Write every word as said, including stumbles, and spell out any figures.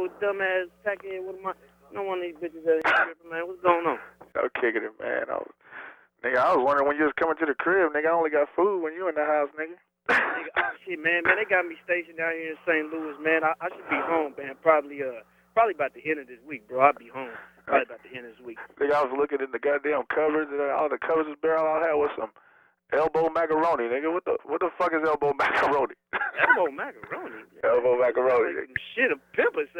little dumbass tackhead with my. No one of these bitches out here tripping, man. What's going on? I was kicking it, man. I was, nigga, I was wondering when you was coming to the crib, nigga. I only got food when you in the house, nigga. Nigga, oh shit, man, man, they got me stationed down here in Saint Louis, man. I, I should be home, man. Probably, uh, probably about the end of this week, bro. I'll be home. Probably about the end of this week. Nigga, I was looking in the goddamn cupboards, and all the cupboards was bare. All I had was some elbow macaroni, nigga. What the, what the fuck is elbow macaroni? Elbow macaroni. Elbow macaroni. Like some shit a pimper say.